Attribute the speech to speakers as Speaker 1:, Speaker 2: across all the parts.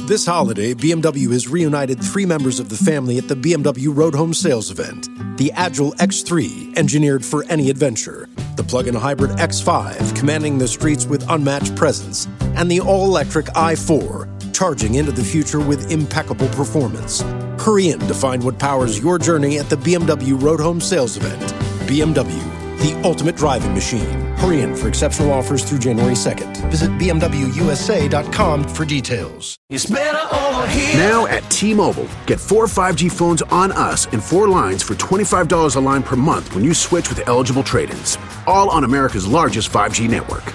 Speaker 1: This holiday, BMW has reunited 3 members of the family at the BMW Road Home Sales event. The Agile X3, engineered for any adventure. The plug-in hybrid X5, commanding the streets with unmatched presence. And the all-electric i4, charging into the future with impeccable performance. Hurry in to find what powers your journey at the BMW Road Home Sales event. BMW, the ultimate driving machine. Hurry in for exceptional offers through January 2nd. Visit BMWUSA.com for details.
Speaker 2: It's better over here.
Speaker 3: Now at T-Mobile, get 4 5G phones on us and 4 lines for $25 a line per month when you switch with eligible trade-ins. All on America's largest 5G network.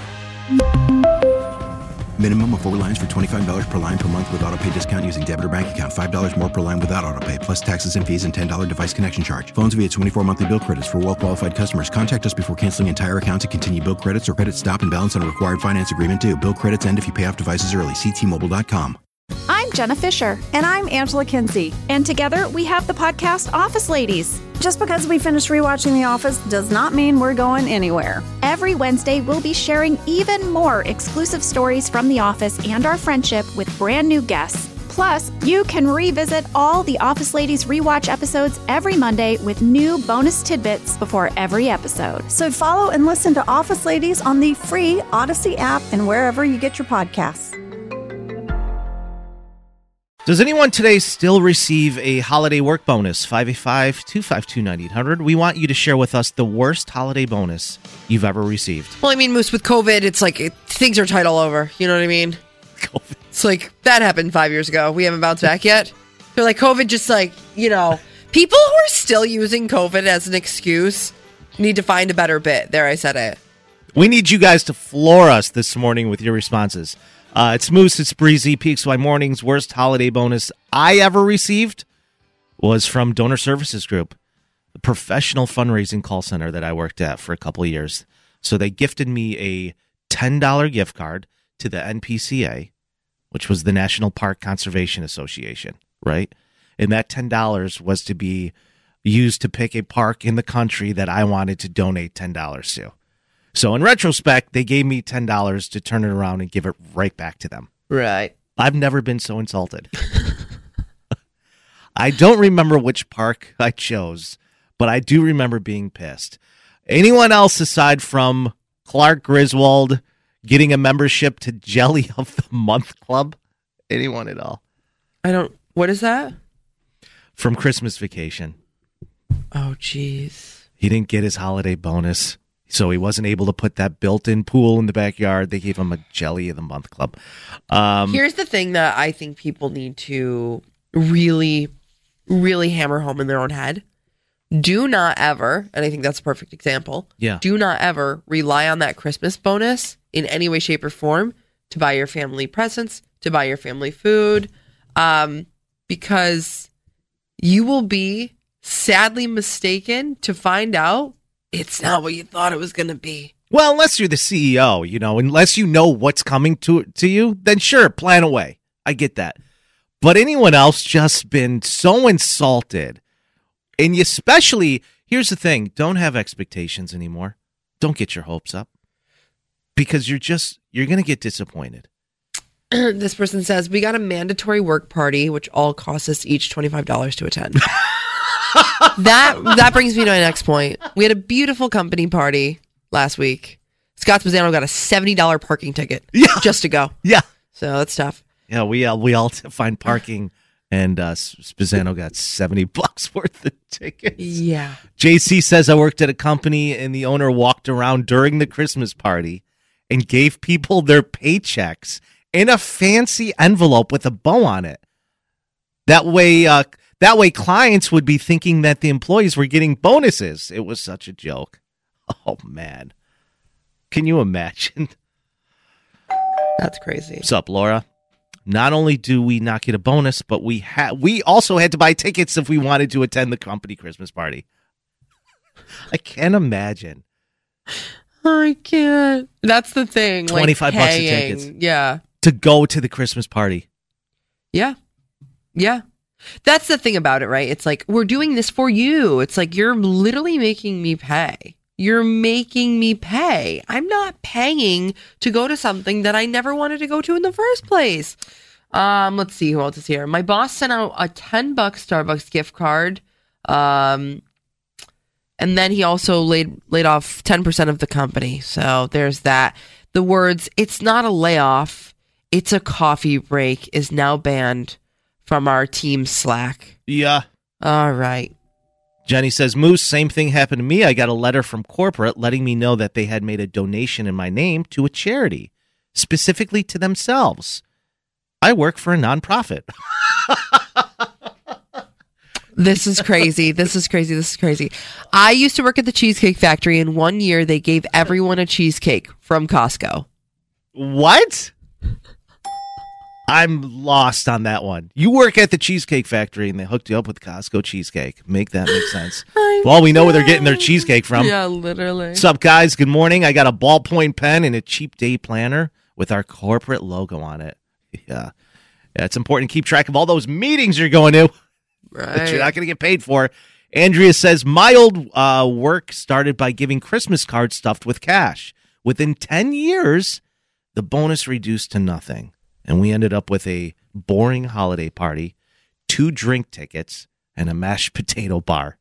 Speaker 4: Minimum of 4 lines for $25 per line per month with autopay discount using debit or bank account. $5 more per line without autopay, plus taxes and fees and $10 device connection charge. Phones via 24 monthly bill credits for well-qualified customers. Contact us before canceling entire account to continue bill credits or credit stop and balance on a required finance agreement due. Bill credits end if you pay off devices early. See T-Mobile.com.
Speaker 5: I'm Jenna Fisher.
Speaker 6: And I'm Angela Kinsey.
Speaker 5: And together we have the podcast Office Ladies.
Speaker 6: Just because we finished rewatching The Office does not mean we're going anywhere.
Speaker 5: Every Wednesday, we'll be sharing even more exclusive stories from The Office and our friendship with brand new guests. Plus, you can revisit all the Office Ladies rewatch episodes every Monday with new bonus tidbits before every episode.
Speaker 6: So follow and listen to Office Ladies on the free Odyssey app and wherever you get your podcasts.
Speaker 7: Does anyone today still receive a holiday work bonus? 585-252-9800. We want you to share with us the worst holiday bonus you've ever received.
Speaker 8: Well, I mean, Moose, with COVID, it's like things are tight all over. You know what I mean?
Speaker 7: COVID.
Speaker 8: It's like that happened 5 years ago. We haven't bounced back yet. They're like COVID just like, people who are still using COVID as an excuse need to find a better bit. There, I said it.
Speaker 7: We need you guys to floor us this morning with your responses. It's Moose, it's Breezy, PXY Mornings. Worst holiday bonus I ever received was from Donor Services Group, the professional fundraising call center that I worked at for a couple of years. So they gifted me a $10 gift card to the NPCA, which was the National Park Conservation Association, right? And that $10 was to be used to pick a park in the country that I wanted to donate $10 to. So in retrospect, they gave me $10 to turn it around and give it right back to them.
Speaker 8: Right.
Speaker 7: I've never been so insulted. I don't remember which park I chose, but I do remember being pissed. Anyone else aside from Clark Griswold getting a membership to Jelly of the Month Club? Anyone at all?
Speaker 8: What is that?
Speaker 7: From Christmas Vacation.
Speaker 8: Oh, jeez.
Speaker 7: He didn't get his holiday bonus. So he wasn't able to put that built-in pool in the backyard. They gave him a Jelly of the Month Club.
Speaker 8: Here's the thing that I think people need to really, really hammer home in their own head. Do not ever, and I think that's a perfect example, do not ever rely on that Christmas bonus in any way, shape, or form to buy your family presents, to buy your family food, because you will be sadly mistaken to find out it's not what you thought it was going to be.
Speaker 7: Well, unless you're the CEO, unless you know what's coming to you, then sure, plan away. I get that. But anyone else just been so insulted. And especially, here's the thing, don't have expectations anymore. Don't get your hopes up. Because you're going to get disappointed.
Speaker 8: This person says, we got a mandatory work party, which all costs us each $25 to attend. That brings me to my next point. We had a beautiful company party last week. Scott Spezzano got a $70 parking ticket just to go.
Speaker 7: Yeah.
Speaker 8: So that's tough.
Speaker 7: Yeah, we all find parking, and Spezzano got $70 worth of tickets.
Speaker 8: Yeah.
Speaker 7: JC says, I worked at a company, and the owner walked around during the Christmas party and gave people their paychecks in a fancy envelope with a bow on it. That way clients would be thinking that the employees were getting bonuses. It was such a joke. Oh, man. Can you imagine?
Speaker 8: That's crazy.
Speaker 7: What's up, Laura? Not only do we not get a bonus, but we also had to buy tickets if we wanted to attend the company Christmas party. I can't imagine.
Speaker 8: I can't. That's the thing.
Speaker 7: $25 a ticket.
Speaker 8: Yeah.
Speaker 7: To go to the Christmas party.
Speaker 8: Yeah. Yeah. That's the thing about it, right? It's like, we're doing this for you. It's like, you're literally making me pay. You're making me pay. I'm not paying to go to something that I never wanted to go to in the first place. Let's see who else is here. My boss sent out a $10 Starbucks gift card. And then he also laid off 10% of the company. So there's that. The words, "It's not a layoff, it's a coffee break," is now banned from our team Slack.
Speaker 7: Yeah.
Speaker 8: All right.
Speaker 7: Jenny says, Moose, same thing happened to me. I got a letter from corporate letting me know that they had made a donation in my name to a charity, specifically to themselves. I work for a nonprofit.
Speaker 8: This is crazy. This is crazy. I used to work at the Cheesecake Factory, and one year they gave everyone a cheesecake from Costco.
Speaker 7: What? I'm lost on that one. You work at the Cheesecake Factory and they hooked you up with Costco cheesecake. Make that make sense. Well, we know where they're getting their cheesecake from.
Speaker 8: Yeah, literally.
Speaker 7: What's up, guys? Good morning. I got a ballpoint pen and a cheap day planner with our corporate logo on it. Yeah. It's important to keep track of all those meetings you're going to that you're not going to get paid for. Andrea says, my old work started by giving Christmas cards stuffed with cash. Within 10 years, the bonus reduced to nothing. And we ended up with a boring holiday party, 2 drink tickets, and a mashed potato bar.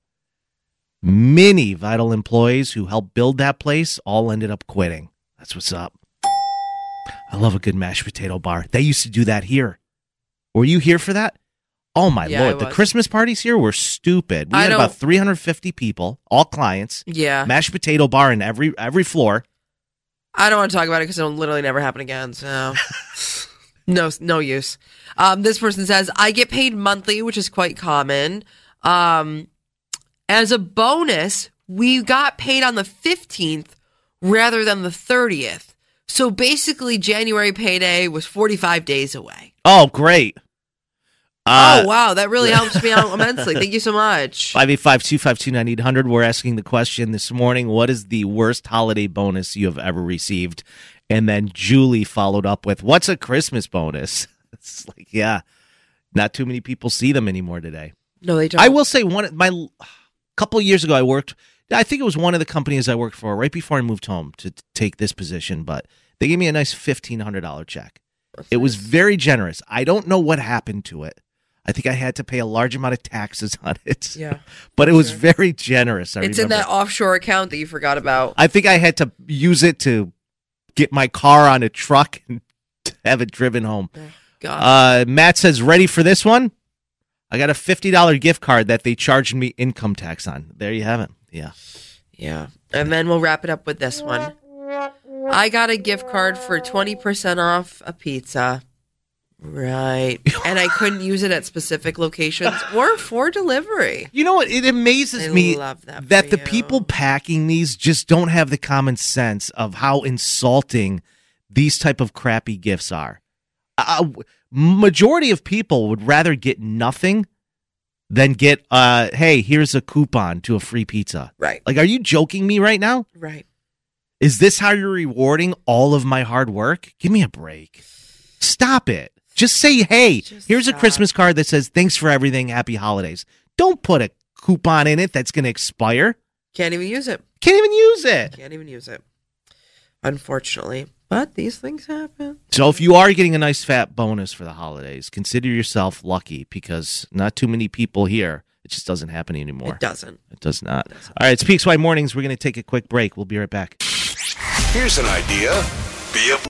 Speaker 7: Many Vital employees who helped build that place all ended up quitting. That's what's up. I love a good mashed potato bar. They used to do that here. Were you here for that? Oh, my Lord. The Christmas parties here were stupid. We had about 350 people, all clients.
Speaker 8: Yeah.
Speaker 7: Mashed potato bar in every floor.
Speaker 8: I don't want to talk about it because it'll literally never happen again, so... No use. This person says, I get paid monthly, which is quite common. As a bonus, we got paid on the 15th rather than the 30th. So basically, January payday was 45 days away.
Speaker 7: Oh, great.
Speaker 8: Oh, wow. That really helps me out immensely. Thank you so much.
Speaker 7: 585-252-9800. We're asking the question this morning, what is the worst holiday bonus you have ever received? And then Julie followed up with, what's a Christmas bonus? It's like, yeah, not too many people see them anymore today.
Speaker 8: No, they don't.
Speaker 7: I will say a couple of years ago, I think it was one of the companies I worked for right before I moved home to take this position, but they gave me a nice $1,500 check. It was very generous. I don't know what happened to it. I think I had to pay a large amount of taxes on it.
Speaker 8: Yeah.
Speaker 7: But it was very generous.
Speaker 8: It's in that offshore account that you forgot about.
Speaker 7: I think I had to use it to get my car on a truck and have it driven home.
Speaker 8: Oh, God.
Speaker 7: Matt says, ready for this one? I got a $50 gift card that they charged me income tax on. There you have it. Yeah.
Speaker 8: Yeah. And then we'll wrap it up with this one. I got a gift card for 20% off a pizza. Right. And I couldn't use it at specific locations or for delivery.
Speaker 7: You know what? It amazes me that the people packing these just don't have the common sense of how insulting these type of crappy gifts are. Majority of people would rather get nothing than get, hey, here's a coupon to a free pizza.
Speaker 8: Right.
Speaker 7: Like, are you joking me right now?
Speaker 8: Right.
Speaker 7: Is this how you're rewarding all of my hard work? Give me a break. Stop it. Just say, hey, here's a Christmas card that says, thanks for everything, happy holidays. Don't put a coupon in it that's going to expire.
Speaker 8: Can't even use it.
Speaker 7: Can't even use it.
Speaker 8: Can't even use it. Unfortunately. But these things happen.
Speaker 7: So if you are getting a nice fat bonus for the holidays, consider yourself lucky because not too many people here. It just doesn't happen anymore.
Speaker 8: It doesn't.
Speaker 7: It does not. All right, it's PXY Mornings. We're going to take a quick break. We'll be right back.
Speaker 2: Here's an idea. Be a